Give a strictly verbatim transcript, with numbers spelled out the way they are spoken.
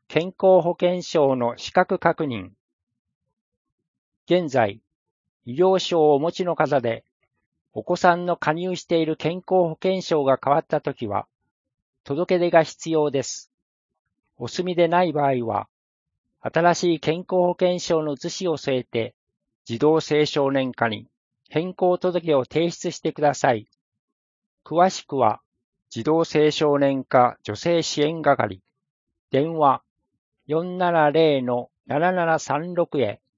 健康保険証の資格確認。現在、医療証をお持ちの方で、お子さんの加入している健康保険証が変わったときは、届け出が必要です。お済みでない場合は、新しい健康保険証の写しを添えて、児童青少年課に変更届を提出してください。詳しくは、児童青少年課女性支援係、電話 よんななゼロのななななさんろく へ